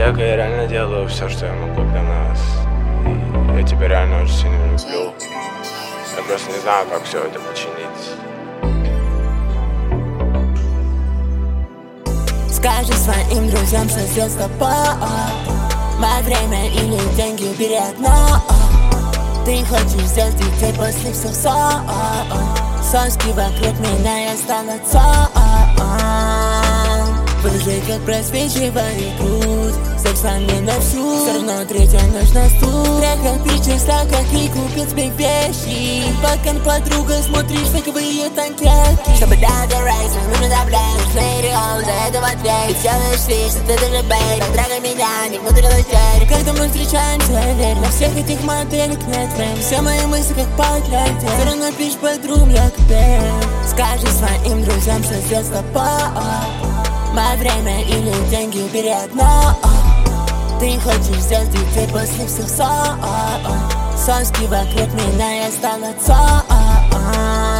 Хотя я реально делаю все, что я могу для нас. И я тебя реально очень сильно люблю. Я просто не знаю, как все это починить. Скажи своим друзьям, что сделал с тобой. Мое время или деньги бери одно. Ты хочешь сделать детей после всех ссор. Соски вокруг меня, я стал отцом. Выжи, как просвечивает грудь. Секс на мне на всю. Все равно третья ночь на стул. Прекратить числа, как и купить себе вещи. Пока подруга смотришь фейковые танкетки. Чтобы догорать, нужно давлять. Нужно реал, за это в ответ. Ты делаешь вид, что ты даже бейт. Потрагай меня, не внутренний дверь. Когда мы встречаемся, верь. На всех этих моделек нет время. Все мои мысли как подляты. Все равно пишешь подругам, я капец. Скажи своим друзьям, что сделал с тобой. Мое время или деньги бери одно. Ты хочешь сделать детей после всех ссор. Соски вокруг меня, я стал отцом.